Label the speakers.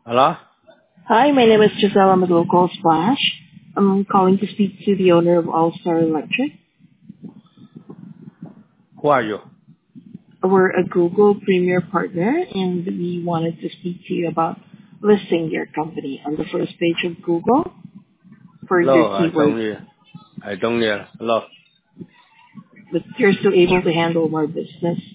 Speaker 1: Hello?
Speaker 2: Hi, my name is Giselle. I'm with Local Splash. I'm calling to speak to the owner of All Star Electric.
Speaker 1: Who are you?
Speaker 2: We're a Google Premier partner, and we wanted to speak to you about listing your company on the first page of Google for your
Speaker 1: Hello,
Speaker 2: keywords.
Speaker 1: I don't hear. Hello?
Speaker 2: But you're still able to handle more business.